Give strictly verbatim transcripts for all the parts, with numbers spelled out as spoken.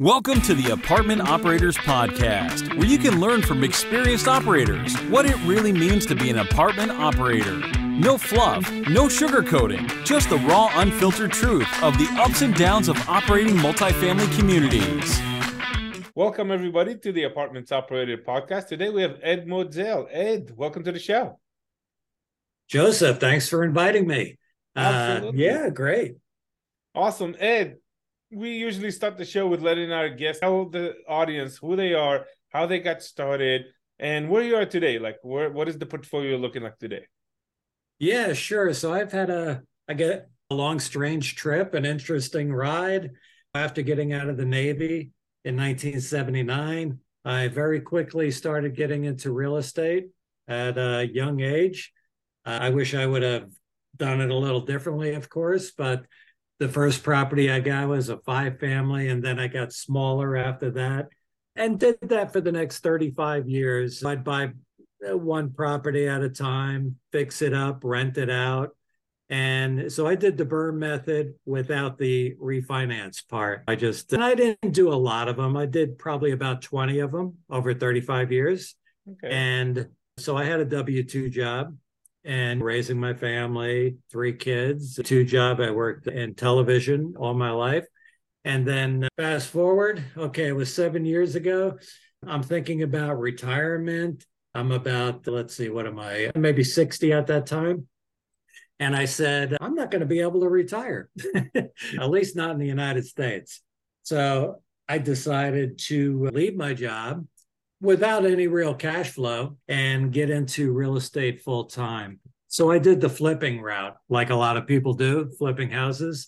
Welcome to the Apartment Operators Podcast, where you can learn from experienced operators what it really means to be an apartment operator. No fluff, no sugarcoating, just the raw, unfiltered truth of the ups and downs of operating multifamily communities. Welcome, everybody, to the Apartments Operator Podcast. Today we have Ed Modzell. Ed, welcome to the show. Joseph, thanks for inviting me. Absolutely. Uh, yeah, great. Awesome. Ed, we usually start the show with letting our guests tell the audience who they are, how they got started, and where you are today. Like, where, what is the portfolio looking like today? Yeah, sure. So I've had a, I get a long, strange trip, an interesting ride. After getting out of the Navy in nineteen seventy-nine, I very quickly started getting into real estate at a young age. Uh, I wish I would have done it a little differently, of course, but the first property I got was a five family, and then I got smaller after that and did that for the next thirty-five years. I'd buy one property at a time, fix it up, rent it out. And so I did the burn method without the refinance part. I just, and I didn't do a lot of them. I did probably about twenty of them over thirty-five years. Okay. And so I had a W two job and raising my family, three kids, a two job. I worked in television all my life. And then fast forward, okay, it was seven years ago. I'm thinking about retirement. I'm about, let's see, what am I, maybe sixty at that time. And I said, I'm not going to be able to retire, at least not in the United States. So I decided to leave my job without any real cash flow and get into real estate full time. So I did the flipping route, like a lot of people do, flipping houses,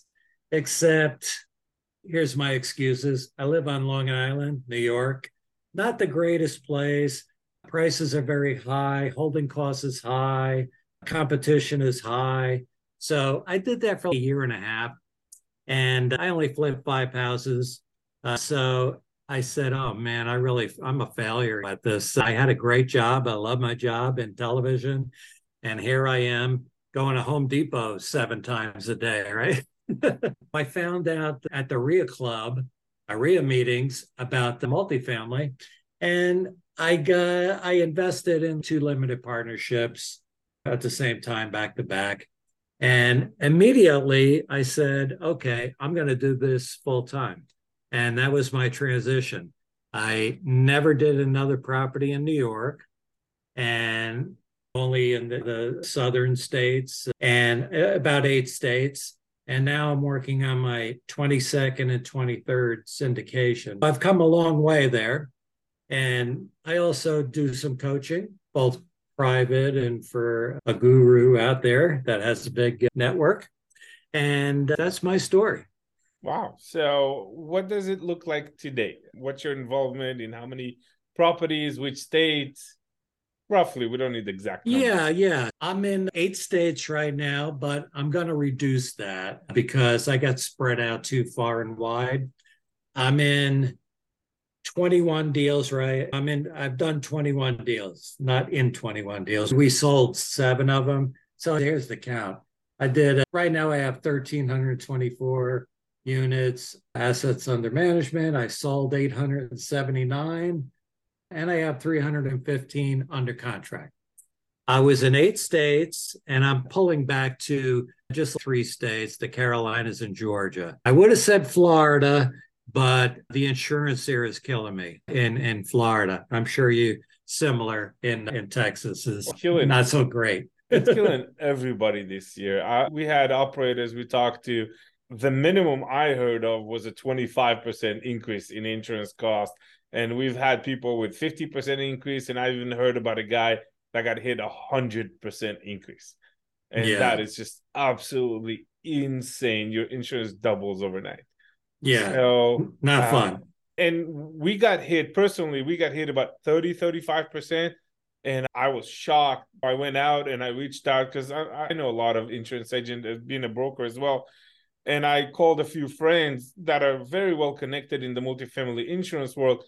except here's my excuses. I live on Long Island, New York, not the greatest place. Prices are very high, holding costs is high, competition is high. So I did that for a year and a half, and I only flipped five houses. Uh, so I said, oh man, I really, I'm a failure at this. I had a great job. I love my job in television. And here I am going to Home Depot seven times a day, right? I found out at the R I A Club, R I A meetings about the multifamily. And I got, I invested in two limited partnerships at the same time, back to back. And immediately I said, okay, I'm going to do this full time. And that was my transition. I never did another property in New York and only in the, the southern states and about eight states. And now I'm working on my twenty-second and twenty-third syndication. I've come a long way there. And I also do some coaching, both private and for a guru out there that has a big network. And that's my story. Wow. So what does it look like today? What's your involvement in how many properties, which states? Roughly, we don't need the exact numbers. Yeah, yeah. I'm in eight states right now, but I'm going to reduce that because I got spread out too far and wide. I'm in twenty-one deals, right? I'm in, I've done twenty-one deals, not in twenty-one deals. We sold seven of them. So here's the count. I did, uh, right now I have one thousand three hundred twenty-four units, assets under management. I sold eight hundred seventy-nine, and I have three hundred fifteen under contract. I was in eight states, and I'm pulling back to just three states, the Carolinas and Georgia. I would have said Florida, but the insurance here is killing me in, in Florida. I'm sure you similar in, in Texas is killing. Not so great. It's killing everybody this year. I, we had operators we talked to. The minimum I heard of was a twenty-five percent increase in insurance cost. And we've had people with fifty percent increase. And I even heard about a guy that got hit a one hundred percent increase. And yeah. That is just absolutely insane. Your insurance doubles overnight. Yeah, so, not uh, fun. And we got hit, personally, we got hit about thirty, thirty-five percent. And I was shocked. I went out and I reached out because I, I know a lot of insurance agents, being a broker as well. And I called a few friends that are very well connected in the multifamily insurance world.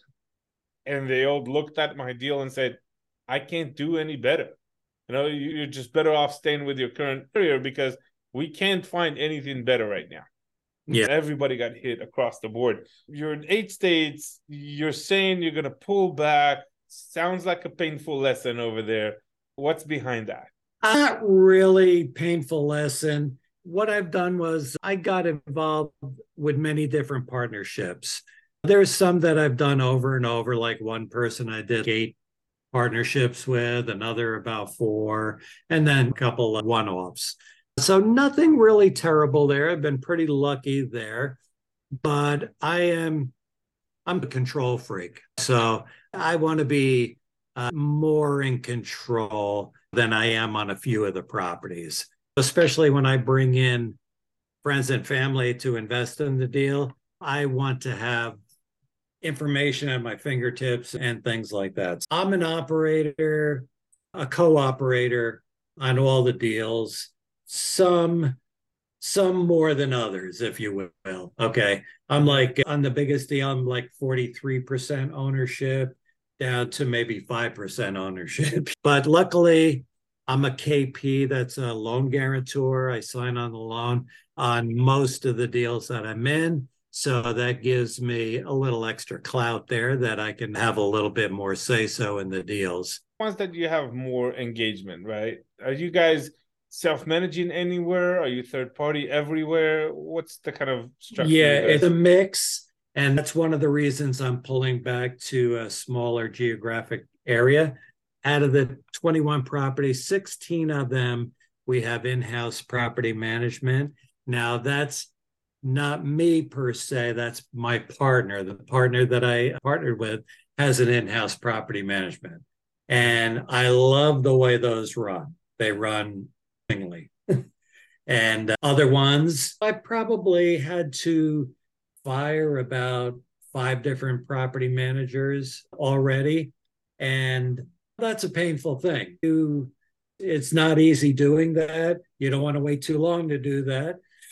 And they all looked at my deal and said, I can't do any better. You know, you're just better off staying with your current career because we can't find anything better right now. Yeah. Everybody got hit across the board. You're in eight states. You're saying you're going to pull back. Sounds like a painful lesson over there. What's behind that? Not really painful lesson. What I've done was I got involved with many different partnerships. There's some that I've done over and over, like one person I did eight partnerships with, another about four, and then a couple of one-offs. So nothing really terrible there. I've been pretty lucky there, but I am, I'm a control freak. So I want to be uh, more in control than I am on a few of the properties, especially when I bring in friends and family to invest in the deal. I want to have information at my fingertips and things like that. I'm an operator, a co-operator on all the deals, some some more than others, if you will. Okay. I'm like on the biggest deal, I'm like forty-three percent ownership down to maybe five percent ownership. But luckily, I'm a K P, that's a loan guarantor. I sign on the loan on most of the deals that I'm in. So that gives me a little extra clout there that I can have a little bit more say-so in the deals. Once that you have more engagement, right? Are you guys self-managing anywhere? Are you third-party everywhere? What's the kind of structure? Yeah, it's a mix. And that's one of the reasons I'm pulling back to a smaller geographic area. Out of the twenty-one properties, sixteen of them, we have in-house property management. Now, that's not me per se, that's my partner. The partner that I partnered with has an in-house property management. And I love the way those run. They run willingly. And other ones, I probably had to fire about five different property managers already. And that's a painful thing. You, it's not easy doing that. You don't want to wait too long to do that.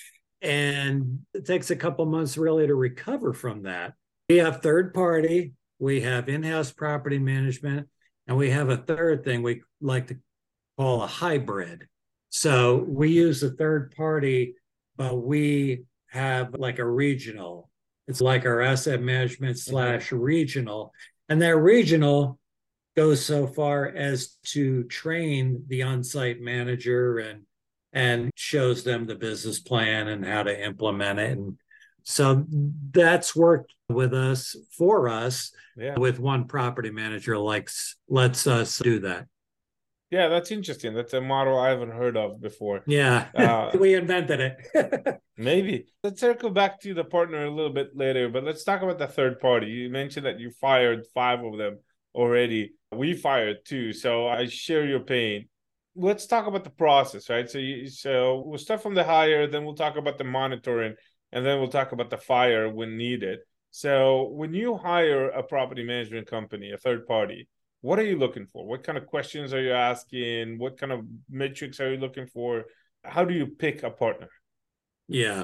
And it takes a couple months really to recover from that. We have third party, we have in-house property management, and we have a third thing we like to call a hybrid. So we use a third party, but we have like a regional. It's like our asset management slash regional. And that regional goes so far as to train the on-site manager and and shows them the business plan and how to implement it. And so that's worked with us, for us, yeah. With one property manager likes, lets us do that. Yeah, that's interesting. That's a model I haven't heard of before. Yeah, uh, we invented it. Maybe. Let's circle back to the partner a little bit later, but let's talk about the third party. You mentioned that you fired five of them already. We fired two, so I share your pain. Let's talk about the process, right? So, you, so we'll start from the hire, then we'll talk about the monitoring, and then we'll talk about the fire when needed. So when you hire a property management company, a third party, what are you looking for? What kind of questions are you asking? What kind of metrics are you looking for? How do you pick a partner? Yeah,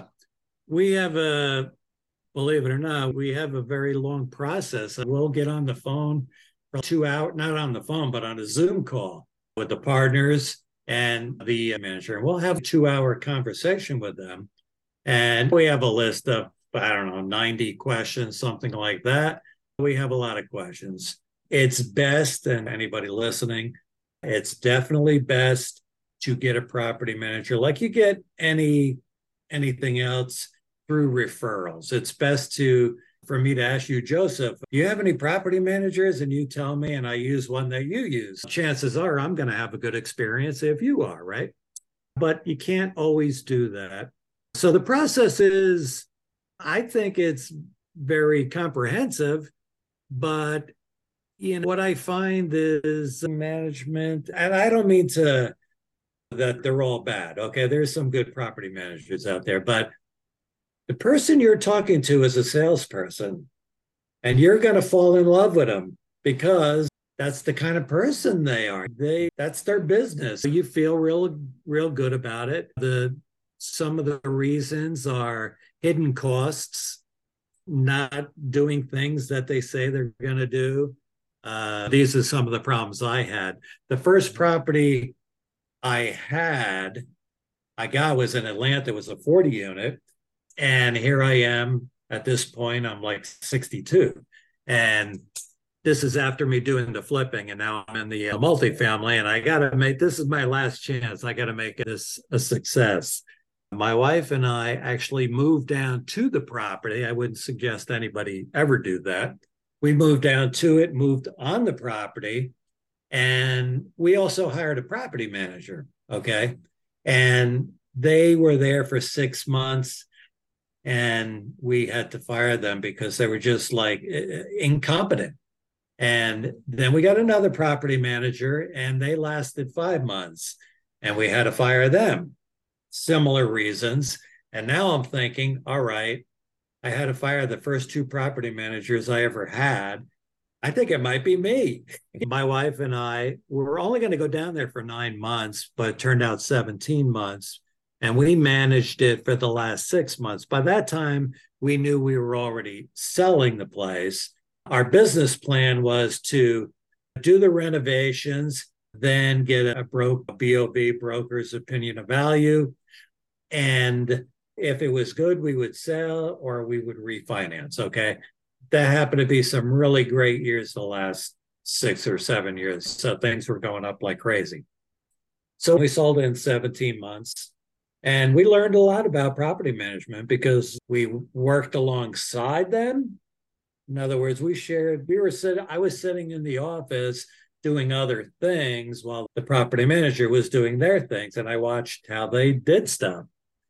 we have a, believe it or not, we have a very long process. We'll get on the phone for two hours, not on the phone, but on a Zoom call with the partners and the manager. And we'll have a two-hour conversation with them. And we have a list of, I don't know, ninety questions, something like that. We have a lot of questions. It's best, and anybody listening, it's definitely best to get a property manager like you get any anything else through referrals. It's best to, for me to ask you, Joseph, do you have any property managers? And you tell me, and I use one that you use. Chances are I'm going to have a good experience if you are, right? But you can't always do that. So the process is, I think it's very comprehensive, but you know, what I find is management, and I don't mean to, that they're all bad. Okay, there's some good property managers out there, but the person you're talking to is a salesperson, and you're going to fall in love with them because that's the kind of person they are. They, that's their business. You feel real, real good about it. The, some of the reasons are hidden costs, not doing things that they say they're going to do. Uh, these are some of the problems I had. The first property I had, I got was in Atlanta. It was a forty unit. And here I am at this point, I'm like sixty-two. And this is after me doing the flipping. And now I'm in the uh, multifamily. And I got to make this is my last chance. I got to make this a success. My wife and I actually moved down to the property. I wouldn't suggest anybody ever do that. We moved down to it, moved on the property. And we also hired a property manager. Okay. And they were there for six months. And we had to fire them because they were just like incompetent. And then we got another property manager and they lasted five months and we had to fire them. Similar reasons. And now I'm thinking, all right, I had to fire the first two property managers I ever had. I think it might be me. My wife and I were only going to go down there for nine months, but it turned out seventeen months. And we managed it for the last six months. By that time, we knew we were already selling the place. Our business plan was to do the renovations, then get a bro- B O V, broker's opinion of value. And if it was good, we would sell or we would refinance, okay? That happened to be some really great years the last six or seven years. So things were going up like crazy. So we sold in seventeen months. And we learned a lot about property management because we worked alongside them. In other words, we shared, we were sitting, I was sitting in the office doing other things while the property manager was doing their things. And I watched how they did stuff.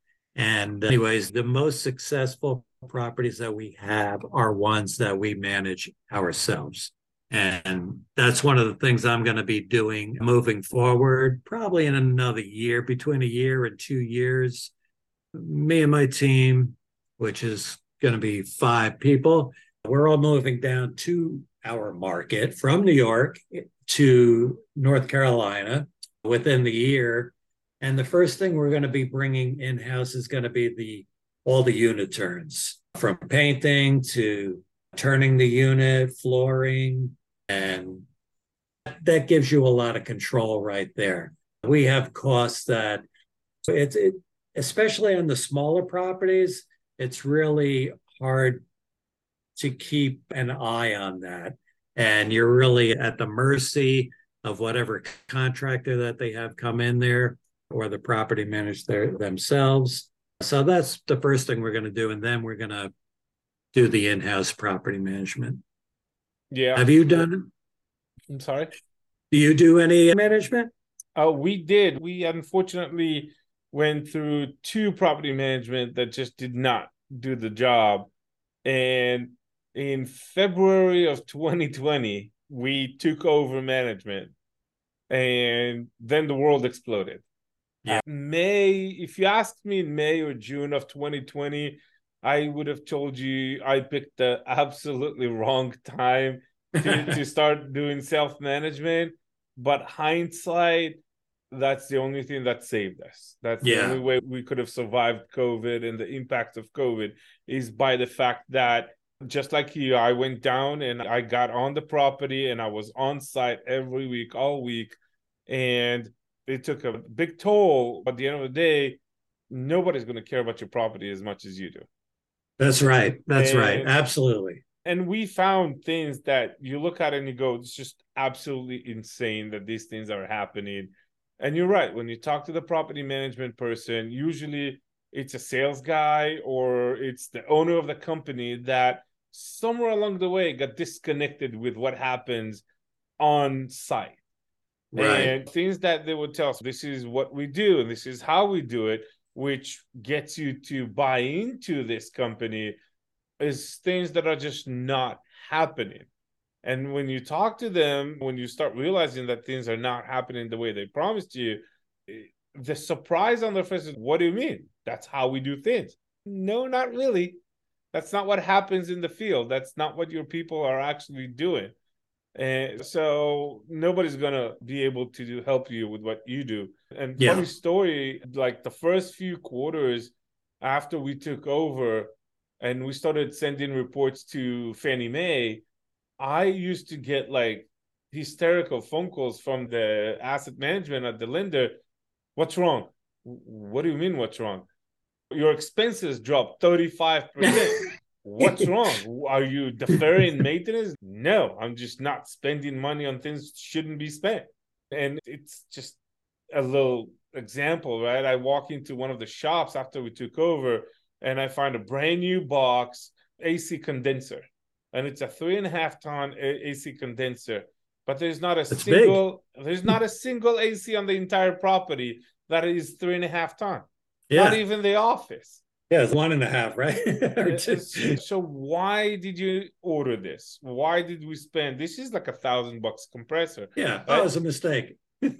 And anyways, the most successful properties that we have are ones that we manage ourselves. And that's one of the things I'm going to be doing moving forward, probably in another year, between a year and two years. Me and my team, which is going to be five people, we're all moving down to our market from New York to North Carolina within the year. And the first thing we're going to be bringing in-house is going to be the all the unit turns, from painting to turning the unit, flooring, and that gives you a lot of control right there. We have costs that it's it, especially on the smaller properties, it's really hard to keep an eye on that. And you're really at the mercy of whatever contractor that they have come in there or the property manager themselves. So that's the first thing we're going to do. And then we're going to do the in-house property management. Yeah. Have you done it? I'm sorry? Do you do any management? Oh, uh, we did. We unfortunately went through two property management that just did not do the job. And in February of twenty twenty, we took over management. And then the world exploded. Yeah. Uh, May, if you asked me in May or June of twenty twenty, I would have told you I picked the absolutely wrong time to, to start doing self-management. But hindsight, that's the only thing that saved us. That's yeah. the only way we could have survived COVID and the impact of COVID is by the fact that just like you, I went down and I got on the property and I was on site every week, all week. And it took a big toll. But at the end of the day, nobody's going to care about your property as much as you do. That's right. That's and, right. Absolutely. And we found things that you look at and you go, it's just absolutely insane that these things are happening. And you're right. When you talk to the property management person, usually it's a sales guy or it's the owner of the company that somewhere along the way got disconnected with what happens on site. Right. And things that they would tell us, this is what we do and this is how we do it, which gets you to buy into this company, is things that are just not happening. And when you talk to them, when you start realizing that things are not happening the way they promised you, the surprise on their face is, what do you mean? That's how we do things. No, not really. That's not what happens in the field. That's not what your people are actually doing. And so nobody's going to be able to do, help you with what you do. And yeah. funny story, like the first few quarters after we took over and we started sending reports to Fannie Mae, I used to get like hysterical phone calls from the asset management at the lender. What's wrong? What do you mean what's wrong? your expenses dropped thirty-five percent. What's wrong? Are you deferring maintenance? No, I'm just not spending money on things that shouldn't be spent. And it's just a little example, right? I walk into one of the shops after we took over and I find a brand new box A C condenser. And it's a three and a half ton A C condenser. But there's not a That's single big. there's not a single A C on the entire property that is three and a half ton. Yeah. Not even the office. Yeah, it's one and a half, right? Or two. So why did you order this? Why did we spend? This is like a thousand bucks compressor. Yeah, right? Oh, it was a mistake.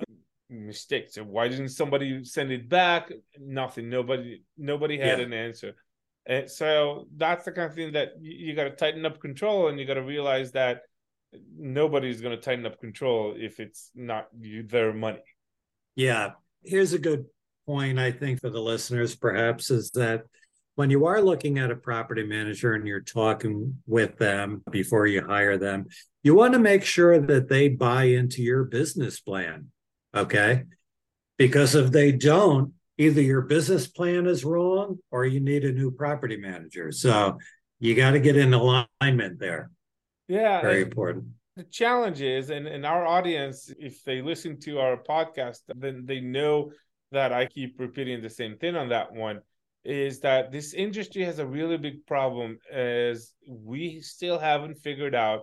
Mistake. So why didn't somebody send it back? Nothing. Nobody. Nobody had Yeah. an answer. And so that's the kind of thing that you, you got to tighten up control, and you got to realize that nobody's going to tighten up control if it's not you, their money. Yeah. Here's a good point, I think, for the listeners, perhaps, is that when you are looking at a property manager and you're talking with them before you hire them, you want to make sure that they buy into your business plan, okay? Because if they don't, either your business plan is wrong or you need a new property manager. So you got to get in alignment there. Yeah. Very important. The challenge is, and, and our audience, if they listen to our podcast, then they know that I keep repeating the same thing on that one, is that this industry has a really big problem as we still haven't figured out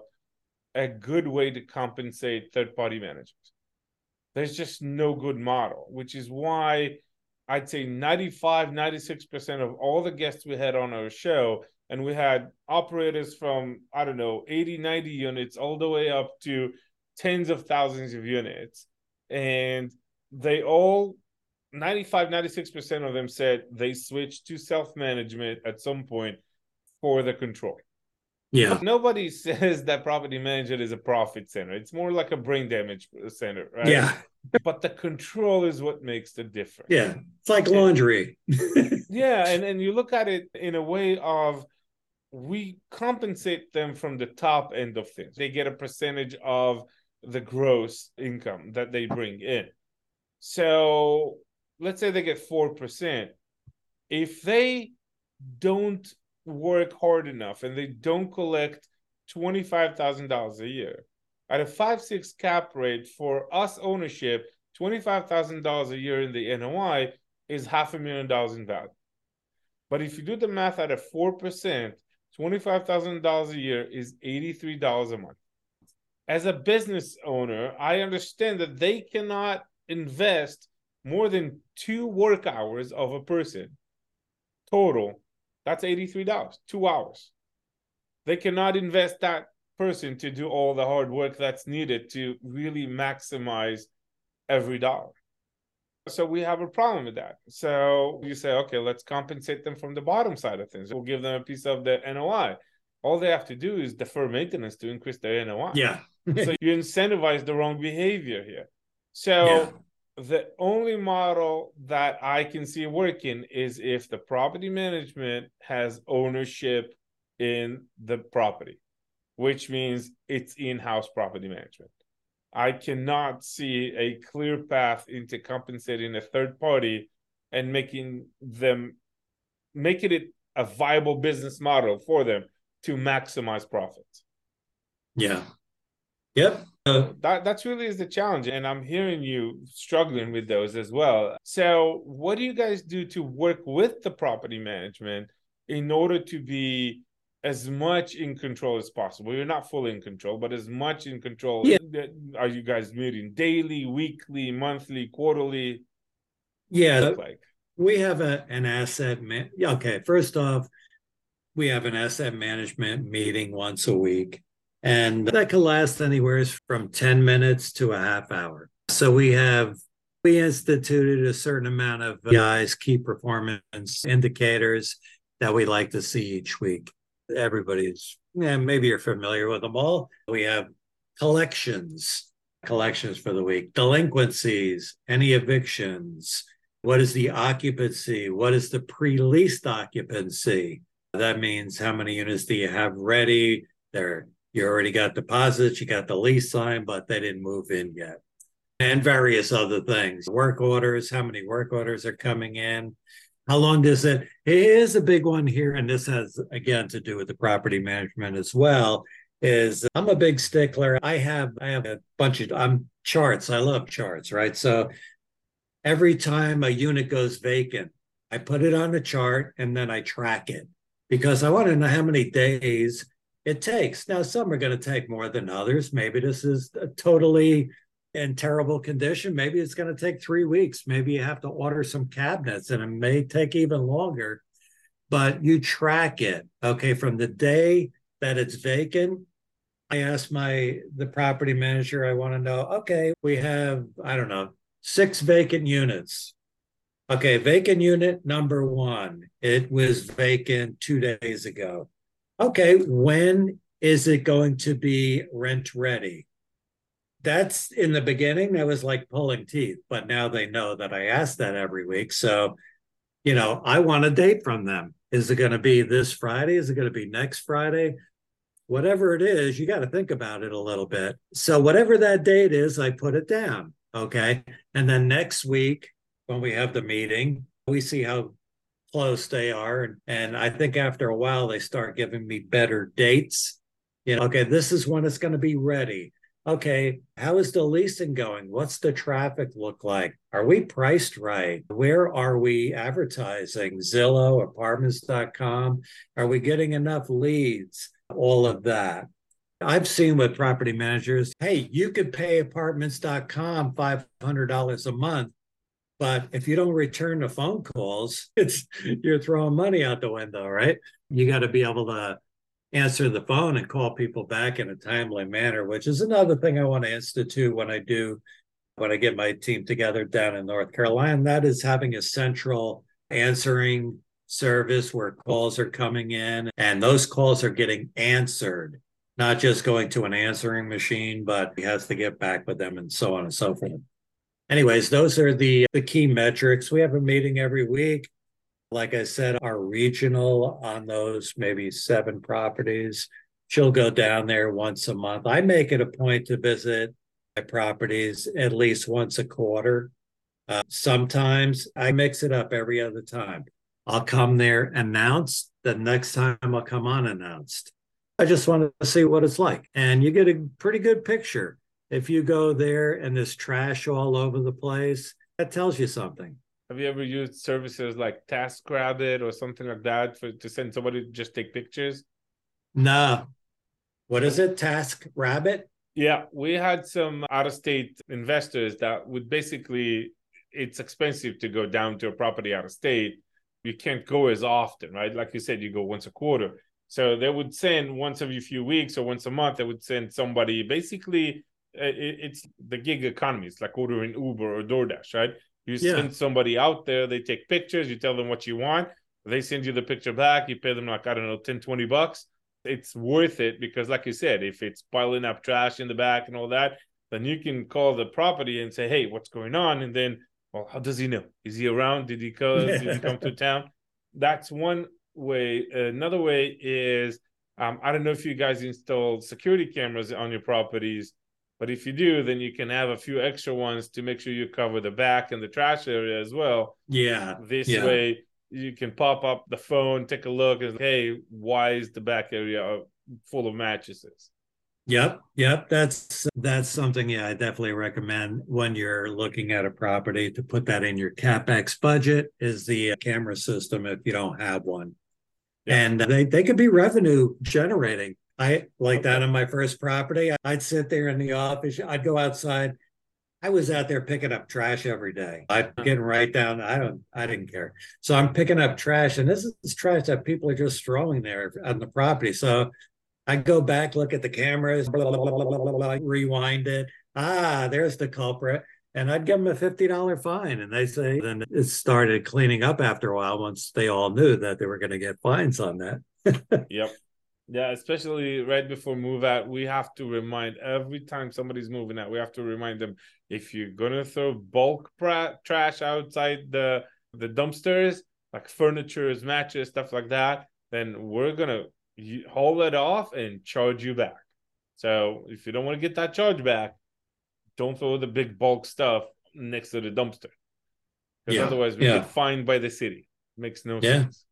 a good way to compensate third-party managers. There's just no good model, which is why I'd say ninety-five, ninety-six percent of all the guests we had on our show, and we had operators from, I don't know, eighty, ninety units all the way up to tens of thousands of units. And they all, ninety-five, ninety-six percent of them said they switched to self-management at some point for the control. Yeah. Nobody says that property management is a profit center. It's more like a brain damage center, right? Yeah. But the control is what makes the difference. Yeah. It's like laundry. Yeah. And, and you look at it in a way of, we compensate them from the top end of things. They get a percentage of the gross income that they bring in. So let's say they get four percent. If they don't work hard enough and they don't collect twenty-five thousand dollars a year, at a five six cap rate for us ownership, twenty-five thousand dollars a year in the N O I is half a million dollars in value. But if you do the math at a four percent, twenty-five thousand dollars a year is eighty-three dollars a month. As a business owner, I understand that they cannot invest more than two work hours of a person total. That's eighty-three dollars, two hours. They cannot invest that person to do all the hard work that's needed to really maximize every dollar. So we have a problem with that. So you say, okay, let's compensate them from the bottom side of things. We'll give them a piece of the N O I. All they have to do is defer maintenance to increase their N O I. Yeah. So you incentivize the wrong behavior here. So yeah. The only model that I can see working is if the property management has ownership in the property, which means it's in-house property management. I cannot see a clear path into compensating a third party and making them, making it a viable business model for them to maximize profits. Yeah. Yep. Uh, that that's really is the challenge, and I'm hearing you struggling with those as well. So what do you guys do to work with the property management in order to be as much in control as possible? You're not fully in control, but as much in control. Yeah. Are you guys meeting daily, weekly, monthly, quarterly? Yeah. Like? We have a, an asset man. Yeah, okay. First off, we have an asset management meeting once a week. And that can last anywhere from ten minutes to a half hour. So we have, we instituted a certain amount of guys, key performance indicators that we like to see each week. Everybody's, yeah, maybe you're familiar with them all. We have collections, collections for the week, delinquencies, any evictions. What is the occupancy? What is the pre-leased occupancy? That means how many units do you have ready? They're You already got deposits, you got the lease signed, but they didn't move in yet. And various other things. Work orders, how many work orders are coming in? How long does it? Here's a big one here, and this has again to do with the property management as well. Is I'm a big stickler. I have I have a bunch of I'm charts. I love charts, right? So every time a unit goes vacant, I put it on the chart and then I track it because I want to know how many days it takes. Now, some are going to take more than others. Maybe this is a totally in terrible condition. Maybe it's going to take three weeks. Maybe you have to order some cabinets and it may take even longer, but you track it. Okay. From the day that it's vacant, I ask my, the property manager, I want to know, okay, we have, I don't know, six vacant units. Okay. Vacant unit number one, it was vacant two days ago. Okay. When is it going to be rent ready? That's in the beginning, that was like pulling teeth, but now they know that I ask that every week. So, you know, I want a date from them. Is it going to be this Friday? Is it going to be next Friday? Whatever it is, you got to think about it a little bit. So whatever that date is, I put it down. Okay. And then next week, when we have the meeting, we see how close they are. And, and I think after a while, they start giving me better dates. You know, okay, this is when it's going to be ready. Okay, how is the leasing going? What's the traffic look like? Are we priced right? Where are we advertising? Zillow, apartments dot com? Are we getting enough leads? All of that. I've seen with property managers, hey, you could pay apartments dot com five hundred dollars a month, but if you don't return the phone calls, it's you're throwing money out the window, right? You got to be able to answer the phone and call people back in a timely manner, which is another thing I want to institute when I do, when I get my team together down in North Carolina. That is having a central answering service where calls are coming in and those calls are getting answered, not just going to an answering machine, but he has to get back with them and so on and so forth. Anyways, those are the, the key metrics. We have a meeting every week. Like I said, our regional on those maybe seven properties, she'll go down there once a month. I make it a point to visit my properties at least once a quarter. Uh, sometimes I mix it up every other time. I'll come there announced. The next time I'll come unannounced. I just want to see what it's like. And you get a pretty good picture. If you go there and there's trash all over the place, that tells you something. Have you ever used services like TaskRabbit or something like that for to send somebody to just take pictures? No. What is it? TaskRabbit? Yeah, we had some out-of-state investors that would basically, it's expensive to go down to a property out of state. You can't go as often, right? Like you said, you go once a quarter. So they would send once every few weeks or once a month, they would send somebody. Basically, it's the gig economy. It's like ordering Uber or DoorDash, right? You yeah. send somebody out there, they take pictures, you tell them what you want, they send you the picture back, you pay them like, I don't know, ten, twenty bucks. It's worth it because like you said, if it's piling up trash in the back and all that, then you can call the property and say, hey, what's going on? And then, well, how does he know? Is he around? Did he come, yeah. Did he come to town? That's one way. Another way is, um, I don't know if you guys install security cameras on your properties, but if you do, then you can have a few extra ones to make sure you cover the back and the trash area as well. Yeah. This yeah. way, you can pop up the phone, take a look, and hey, why is the back area full of mattresses? Yep. Yep. That's that's something, yeah, I definitely recommend when you're looking at a property to put that in your CapEx budget is the camera system if you don't have one. Yep. And they, they could be revenue generating. I like okay. that on my first property. I'd sit there in the office. I'd go outside. I was out there picking up trash every day. I'm getting right down. I don't, I didn't care. So I'm picking up trash and this is trash that people are just throwing there on the property. So I go back, look at the cameras, blah, blah, blah, blah, blah, blah, rewind it. Ah, there's the culprit. And I'd give them a fifty dollars fine. And they say, then it started cleaning up after a while once they all knew that they were going to get fines on that. Yep. Yeah, especially right before move out, we have to remind every time somebody's moving out, we have to remind them, if you're going to throw bulk pra- trash outside the, the dumpsters, like furniture, mattress, stuff like that, then we're going to haul it off and charge you back. So if you don't want to get that charge back, don't throw the big bulk stuff next to the dumpster. Because yeah, otherwise we yeah. get fined by the city. Makes no Yeah. sense.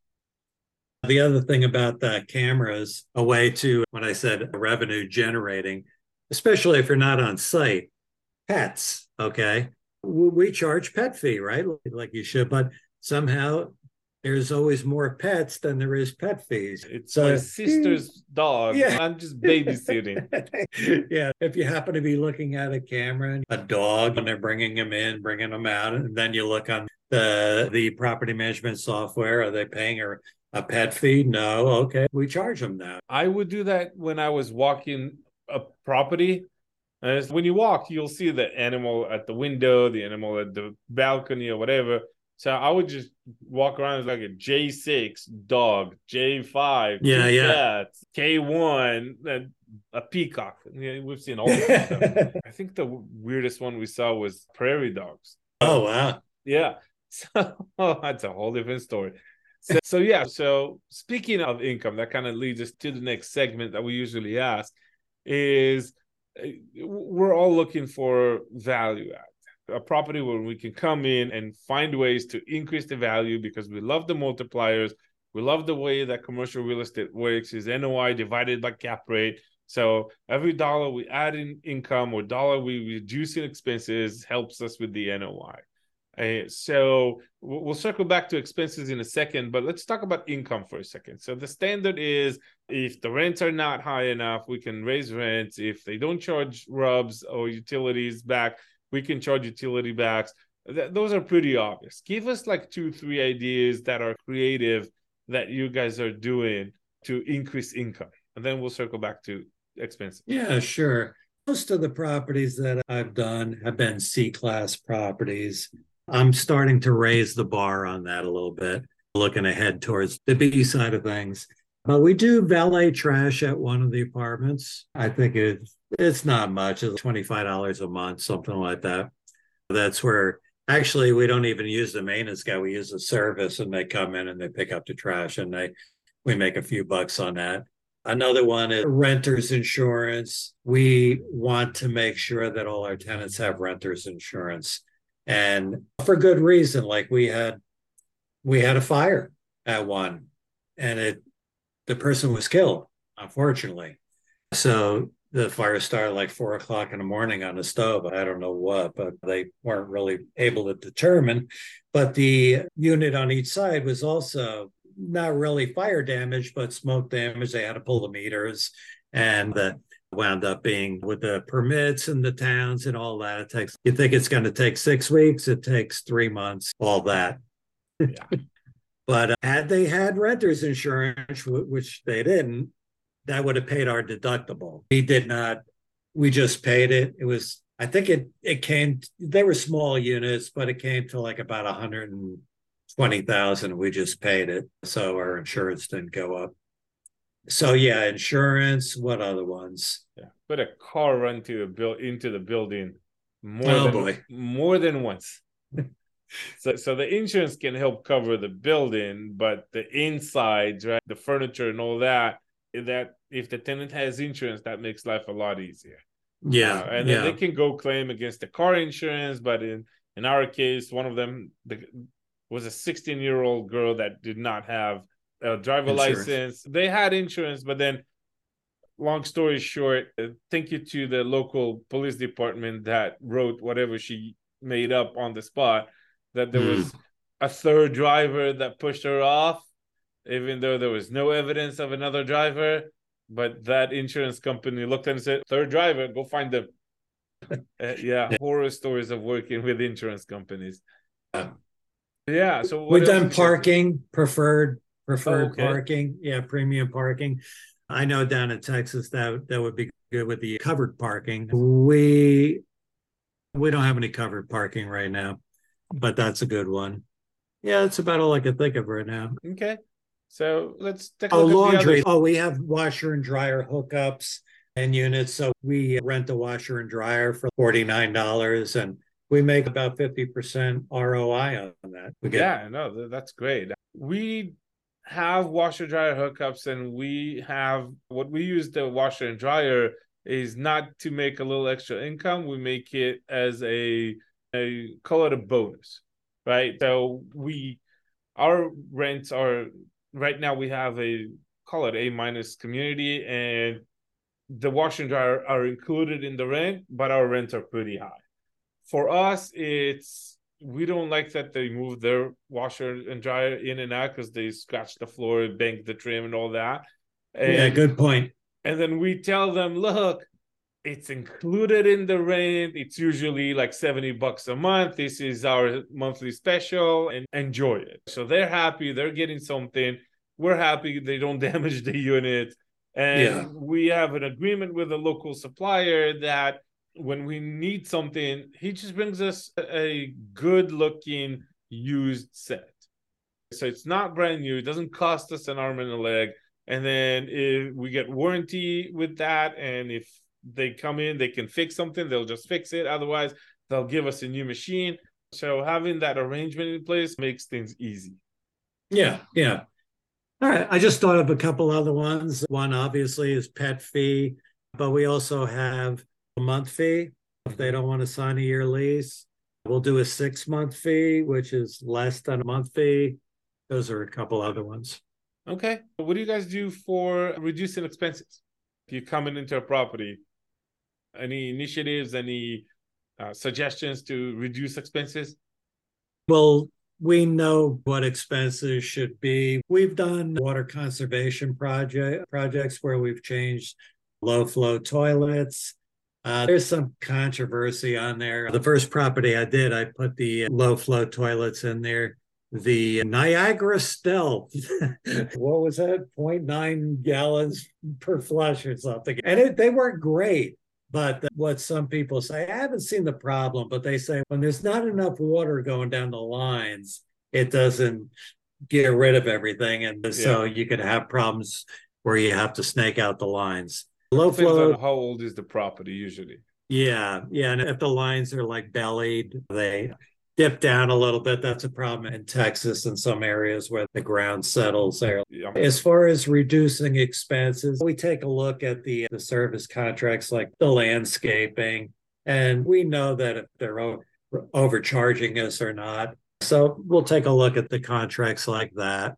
The other thing about the cameras, a way to, when I said revenue generating, especially if you're not on site, pets, okay? We we charge pet fee, right? Like you should, but somehow there's always more pets than there is pet fees. It's So, my sister's dog. yeah. I'm just babysitting. Yeah. If you happen to be looking at a camera and a dog and they're bringing him in, bringing him out, and then you look on the the property management software, are they paying her a pet fee? No. Okay. We charge them now. I would do that when I was walking a property. As when you walk, you'll see the animal at the window, the animal at the balcony or whatever. So I would just walk around as like a J six dog, J five, Yeah, two yeah. cats, K one, and a peacock. Yeah, we've seen all that stuff. I think the weirdest one we saw was prairie dogs. Oh, wow. Yeah. So that's a whole different story. So, so yeah, so speaking of income, that kind of leads us to the next segment that we usually ask is we're all looking for value add, a property where we can come in and find ways to increase the value because we love the multipliers. We love the way that commercial real estate works is N O I divided by cap rate. So every dollar we add in income or dollar we reduce in expenses helps us with the N O I. Uh, so we'll circle back to expenses in a second, but let's talk about income for a second. So the standard is if the rents are not high enough, we can raise rents. If they don't charge rubs or utilities back, we can charge utility backs. Th- those are pretty obvious. Give us like two, three ideas that are creative that you guys are doing to increase income. And then we'll circle back to expenses. Yeah, sure. Most of the properties that I've done have been C-class properties. I'm starting to raise the bar on that a little bit, looking ahead towards the B side of things. But we do valet trash at one of the apartments. I think it, it's not much. It's twenty-five dollars a month, something like that. That's where actually we don't even use the maintenance guy. We use the service and they come in and they pick up the trash and they we make a few bucks on that. Another one is renter's insurance. We want to make sure that all our tenants have renter's insurance. And for good reason, like we had, we had a fire at one, and it, the person was killed, unfortunately. So the fire started like four o'clock in the morning on the stove. I don't know what, but they weren't really able to determine. But the unit on each side was also not really fire damage, but smoke damage. They had to pull the meters, and the wound up being with the permits and the towns and all that. It takes, you think it's going to take six weeks, it takes three months, all that. Yeah. But uh, had they had renter's insurance, which they didn't, that would have paid our deductible. We did not, we just paid it. It was, I think it it came, they were small units, but it came to like about one hundred twenty thousand. We just paid it. So our insurance didn't go up. So yeah, insurance. What other ones? Yeah, put a car run to a build into the building more Oh than boy, more than once. so, so the insurance can help cover the building, but the insides, right, the furniture and all that, that if the tenant has insurance, that makes life a lot easier. yeah, uh, and yeah. then they can go claim against the car insurance. But in in our case, one of them the, was a sixteen year old girl that did not have a driver Insurance. license. They had insurance, but then, long story short, uh, thank you to the local police department that wrote whatever she made up on the spot, that there Hmm. was a third driver that pushed her off, even though there was no evidence of another driver. But that insurance company looked and said, third driver, go find them. uh, yeah, horror stories of working with insurance companies. Yeah. Yeah, so what We've else done did you guys do? parking, preferred preferred Oh, okay. parking. Yeah, premium parking. I know down in Texas that that would be good with the covered parking. We we don't have any covered parking right now, but that's a good one. Yeah, that's about all I can think of right now. Okay. So let's take a Oh, look at the laundry. others. Oh, we have washer and dryer hookups and units. So we rent a washer and dryer for forty-nine dollars and we make about fifty percent R O I on that. We get, Yeah, no, th- that's great. We have washer dryer hookups, and we have what we use the washer and dryer is not to make a little extra income. We make it as a, a call it a bonus, right? So we our rents are, right now we have a, call it A minus community, and the washer and dryer are included in the rent, but our rents are pretty high. For us, it's, we don't like that they move their washer and dryer in and out because they scratch the floor, bang the trim and all that. And, yeah, good point. And then we tell them, look, it's included in the rent. It's usually like seventy bucks a month. This is our monthly special, and enjoy it. So they're happy. They're getting something. We're happy they don't damage the unit. And yeah. we have an agreement with a local supplier that when we need something, he just brings us a good looking used set. So it's not brand new. It doesn't cost us an arm and a leg. And then if we get warranty with that, and if they come in, they can fix something, they'll just fix it. Otherwise, they'll give us a new machine. So having that arrangement in place makes things easy. Yeah, yeah. All right. I just thought of a couple other ones. One obviously is pet fee, but we also have a month fee. If they don't want to sign a year lease, we'll do a six month fee, which is less than a month fee. Those are a couple other ones. Okay. What do you guys do for reducing expenses? If you're coming into a property, any initiatives, any uh, suggestions to reduce expenses? Well, we know what expenses should be. We've done water conservation project projects where we've changed low flow toilets. Uh, there's some controversy on there. The first property I did, I put the low flow toilets in there. The Niagara Stealth, what was that? zero point nine gallons per flush or something. And it, they weren't great. But what some people say, I haven't seen the problem, but they say when there's not enough water going down the lines, it doesn't get rid of everything. And yeah. so you could have problems where you have to snake out the lines. Low flow. How old is the property usually? Yeah. Yeah. And if the lines are like bellied, they dip down a little bit. That's a problem in Texas and some areas where the ground settles there. Yeah. As far as reducing expenses, we take a look at the, the service contracts like the landscaping, and we know that if they're o- overcharging us or not. So we'll take a look at the contracts like that.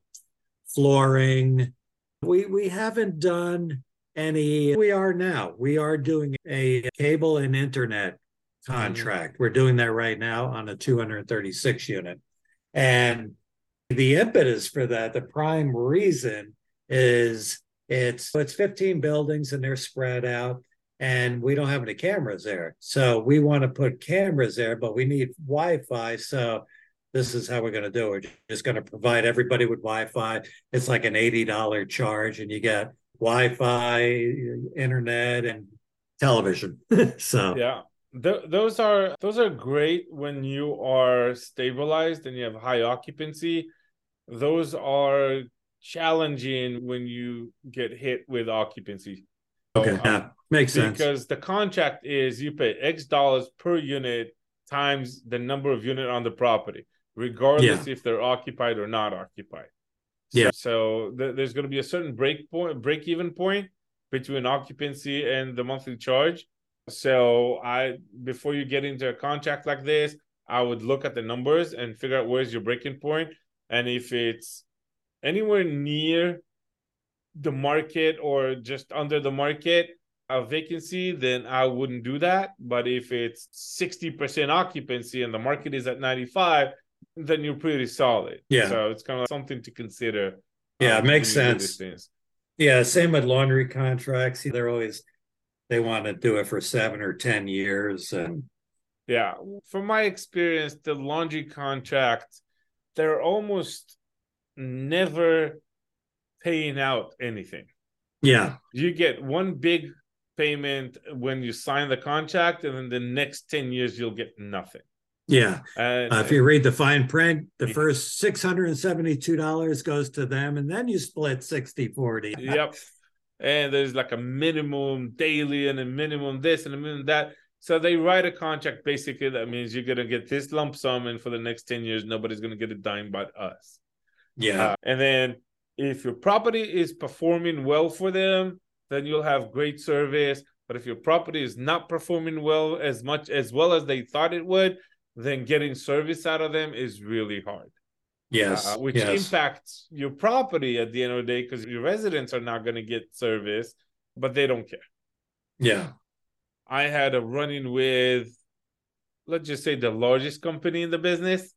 Flooring, we we haven't done any, we are now, we are doing a cable and internet contract. We're doing that right now on a two hundred thirty-six unit. And the impetus for that, the prime reason is it's it's fifteen buildings and they're spread out and we don't have any cameras there. So we want to put cameras there, but we need Wi-Fi. So this is how we're going to do it. We're just going to provide everybody with Wi-Fi. It's like an eighty dollars charge and you get Wi-Fi, internet, and television. So yeah. Th- those are those are great when you are stabilized and you have high occupancy. Those are challenging when you get hit with occupancy. Okay, so, yeah, um, makes because sense. Because the contract is you pay X dollars per unit times the number of units on the property, regardless yeah. if they're occupied or not occupied. So, yeah. So th- there's going to be a certain break point, break even point between occupancy and the monthly charge. So I, before you get into a contract like this, I would look at the numbers and figure out where's your breaking point. And if it's anywhere near the market or just under the market, a vacancy, then I wouldn't do that. But if it's sixty percent occupancy and the market is at ninety-five, then you're pretty solid. Yeah. So it's kind of something to consider. Yeah, um, it makes sense. Yeah, same with laundry contracts. They're always, they want to do it for seven or ten years. And yeah, from my experience, the laundry contract, they're almost never paying out anything. Yeah. You get one big payment when you sign the contract, and then the next ten years, you'll get nothing. Yeah. And, uh, if you read the fine print, the yeah. first six hundred seventy-two dollars goes to them, and then you split sixty forty. Yep. And there's like a minimum daily and a minimum this and a minimum that. So they write a contract basically that means you're going to get this lump sum, and for the next ten years, nobody's going to get a dime but us. Yeah. Uh, and then if your property is performing well for them, then you'll have great service. But if your property is not performing well as much as well as they thought it would, then getting service out of them is really hard. Yes. Uh, which yes. impacts your property at the end of the day because your residents are not going to get service, but they don't care. Yeah. I had a run-in with, let's just say, the largest company in the business,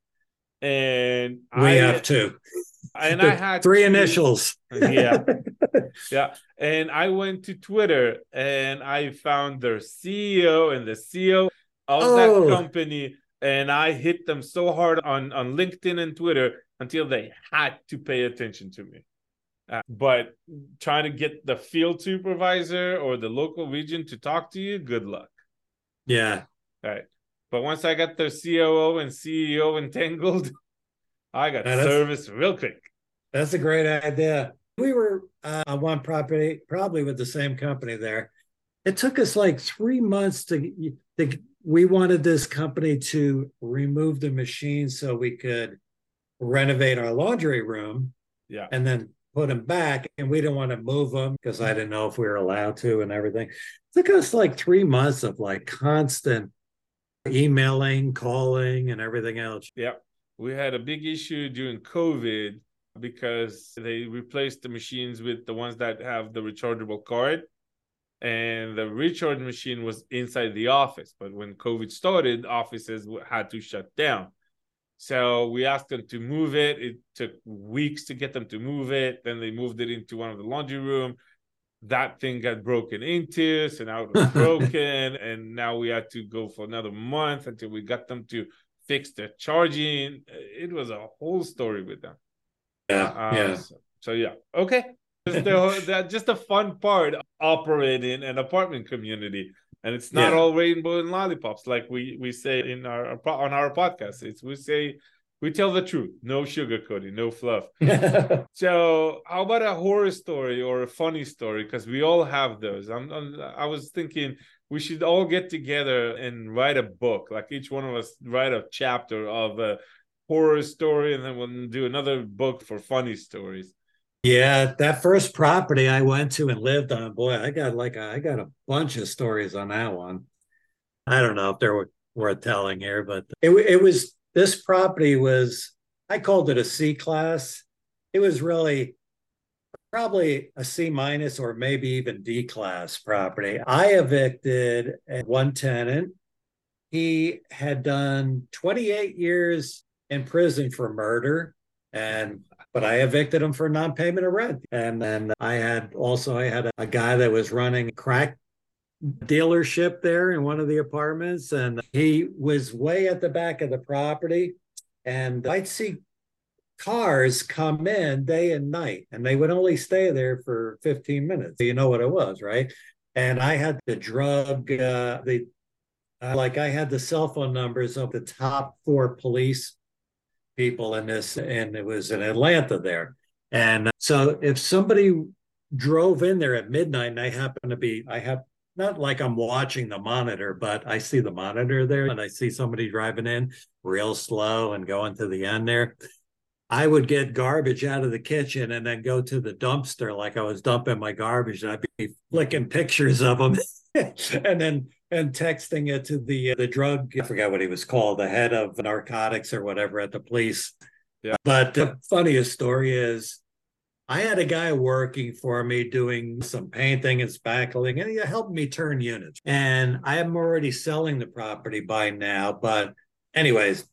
and we I have two, and I had three to, initials. Yeah, yeah. And I went to Twitter and I found their C E O and the C E O of Oh. that company, and I hit them so hard on on LinkedIn and Twitter until they had to pay attention to me. Uh, but trying to get the field supervisor or the local region to talk to you, good luck. Yeah. Right. But once I got their C O O and C E O entangled, I got Yeah, service real quick. That's a great idea. We were uh, on one property, probably with the same company there. It took us like three months to, to we wanted this company to remove the machine so we could renovate our laundry room. Yeah. And then put them back, and we didn't want to move them because I didn't know if we were allowed to and everything. It took us like three months of like constant emailing, calling, and everything else. Yeah. We had a big issue during COVID because they replaced the machines with the ones that have the rechargeable card. And the recharge machine was inside the office. But when COVID started, offices had to shut down. So we asked them to move it. It took weeks to get them to move it. Then they moved it into one of the laundry room. That thing got broken into, so now it was broken. And now we had to go for another month until we got them to fix the charging. It was a whole story with them. Yeah, uh, yeah. So, so yeah, okay. Just the, the, just the fun part operating an apartment community. And it's not Yeah. all rainbow and lollipops like we we say in our on our podcast. It's we say we tell the truth, no sugarcoating, no fluff. So how about a horror story or a funny story? Because we all have those. I'm, I'm I was thinking we should all get together and write a book. Like each one of us write a chapter of a horror story, and then we'll do another book for funny stories. Yeah, that first property I went to and lived on, boy, I got like a, I got a bunch of stories on that one. I don't know if they're worth telling here, but it, it was, this property was, I called it a C class. It was really probably a C minus or maybe even D class property. I evicted one tenant. He had done twenty-eight years in prison for murder, and but I evicted him for non-payment of rent. And then I had also, I had a, a guy that was running a crack dealership there in one of the apartments. And he was way at the back of the property. And I'd see cars come in day and night, and they would only stay there for fifteen minutes. You know what it was, right? And I had the drug, uh, the, uh, like I had the cell phone numbers of the top four police people in this, and it was in Atlanta there. And so if somebody drove in there at midnight and I happen to be, I have, not like I'm watching the monitor, but I see the monitor there and I see somebody driving in real slow and going to the end there, I would get garbage out of the kitchen and then go to the dumpster like I was dumping my garbage, and I'd be flicking pictures of them and then and texting it to the the drug, I forgot what he was called, the head of narcotics or whatever at the police. Yeah. But the funniest story is I had a guy working for me doing some painting and spackling, and he helped me turn units. And I am already selling the property by now. But anyways,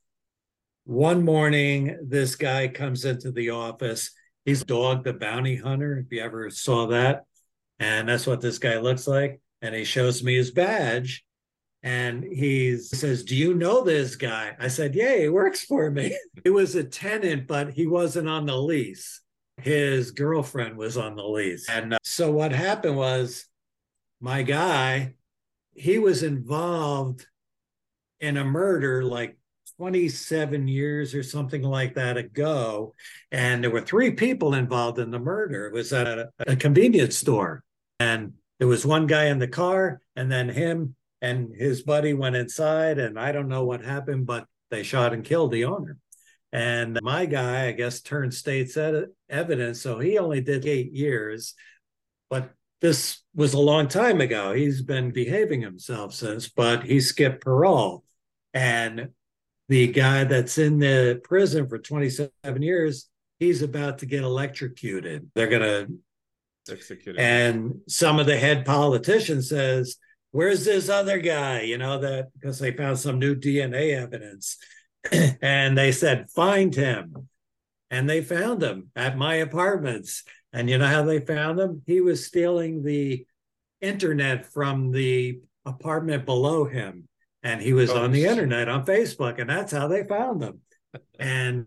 one morning, this guy comes into the office. He's Dog the Bounty Hunter, if you ever saw that. And that's what this guy looks like. And he shows me his badge. And he says, "Do you know this guy?" I said, "Yeah, he works for me." He was a tenant, but he wasn't on the lease. His girlfriend was on the lease. And uh, so what happened was my guy, he was involved in a murder like twenty-seven years or something like that ago. And there were three people involved in the murder. It was at a, a convenience store. And there was one guy in the car, and then him and his buddy went inside, and I don't know what happened, but they shot and killed the owner. And my guy, I guess, turned state's evidence, so he only did eight years. But this was a long time ago. He's been behaving himself since, but he skipped parole. And the guy that's in the prison for twenty-seven years, he's about to get electrocuted. They're going to execute him. And some of the head politician says, where's this other guy? You know, that because they found some new D N A evidence. And they said, find him. And they found him at my apartments. And you know how they found him? He was stealing the internet from the apartment below him. And he was oh, on the shit. internet on Facebook. And that's how they found him. And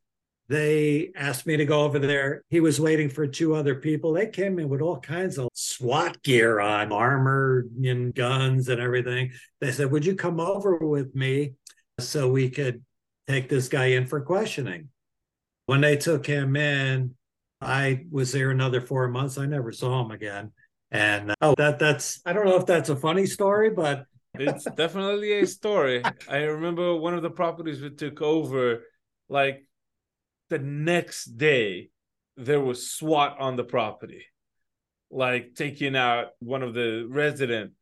they asked me to go over there. He was waiting for two other people. They came in with all kinds of SWAT gear on, armor and guns and everything. They said, would you come over with me so we could take this guy in for questioning? When they took him in, I was there another four months. I never saw him again. And uh, oh, that that's, I don't know if that's a funny story, but. It's definitely a story. I remember one of the properties we took over, like the next day, there was SWAT on the property, like taking out one of the residents.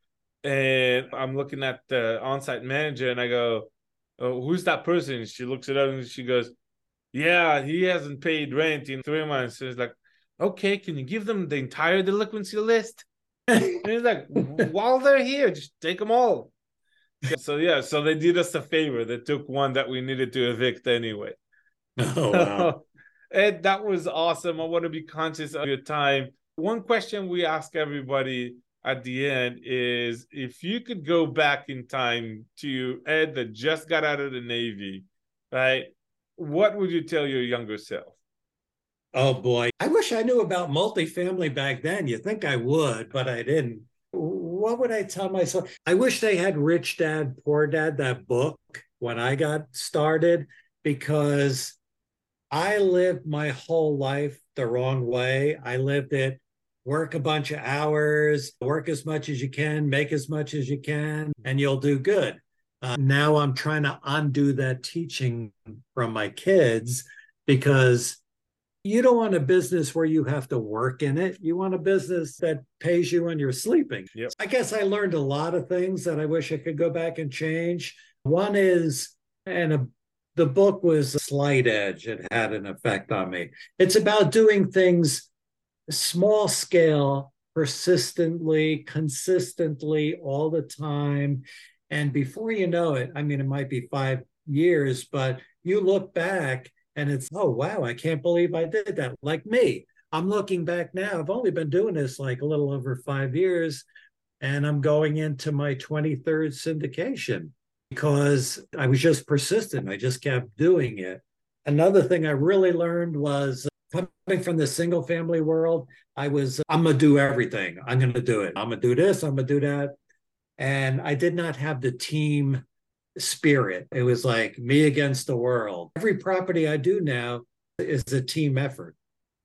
And I'm looking at the on-site manager and I go, oh, who's that person? She looks it up and she goes, yeah, he hasn't paid rent in three months. So it's like, okay, can you give them the entire delinquency list? And he's like, while they're here, just take them all. So yeah, so they did us a favor. They took one that we needed to evict anyway. Oh, wow. Ed, that was awesome. I want to be conscious of your time. One question we ask everybody at the end is, if you could go back in time to Ed that just got out of the Navy, right? What would you tell your younger self? Oh, boy. I wish I knew about multifamily back then. You think I would, but I didn't. What would I tell myself? I wish they had Rich Dad, Poor Dad, that book when I got started, because I lived my whole life the wrong way. I lived it, work a bunch of hours, work as much as you can, make as much as you can, and you'll do good. Uh, now I'm trying to undo that teaching from my kids, because you don't want a business where you have to work in it. You want a business that pays you when you're sleeping. Yep. I guess I learned a lot of things that I wish I could go back and change. One is, and a, the book was Slight Edge. It had an effect on me. It's about doing things small scale, persistently, consistently, all the time. And before you know it, I mean, it might be five years, but you look back and it's, oh, wow, I can't believe I did that. Like me, I'm looking back now. I've only been doing this like a little over five years, and I'm going into my twenty-third syndication because I was just persistent. I just kept doing it. Another thing I really learned was coming from the single family world, I was, I'm going to do everything. I'm going to do it. I'm going to do this. I'm going to do that. And I did not have the team spirit. It was like me against the world. Every property I do now is a team effort.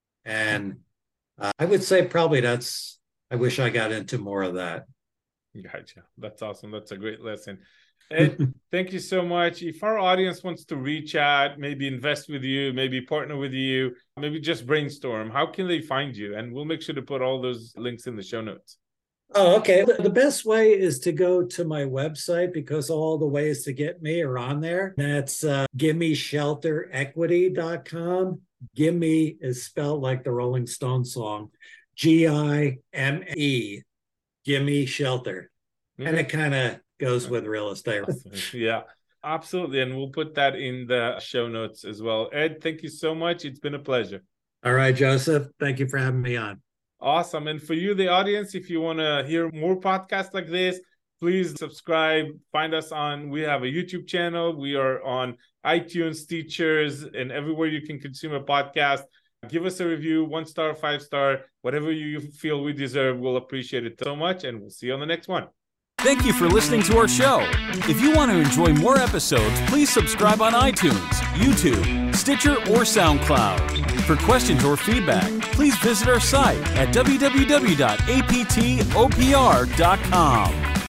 And uh, I would say probably that's, I wish I got into more of that. Gotcha. That's awesome. That's a great lesson. Ed, thank you so much. If our audience wants to reach out, maybe invest with you, maybe partner with you, maybe just brainstorm, how can they find you? And we'll make sure to put all those links in the show notes. Oh, okay. The best way is to go to my website, because all the ways to get me are on there. That's uh, gimme shelter equity dot com. Gimme is spelled like the Rolling Stones song, G I M E, Gimme Shelter. Mm-hmm. And it kind of goes with real estate. Yeah, absolutely. And we'll put that in the show notes as well. Ed, thank you so much. It's been a pleasure. All right, Joseph. Thank you for having me on. Awesome. And for you, the audience, if you want to hear more podcasts like this, please subscribe. Find us on, we have a YouTube channel. We are on iTunes, Teachers, and everywhere you can consume a podcast. Give us a review, one star, five star, whatever you feel we deserve. We'll appreciate it so much. And we'll see you on the next one. Thank you for listening to our show. If you want to enjoy more episodes, please subscribe on iTunes, YouTube, Stitcher, or SoundCloud. For questions or feedback, please visit our site at w w w dot a p t o p r dot com.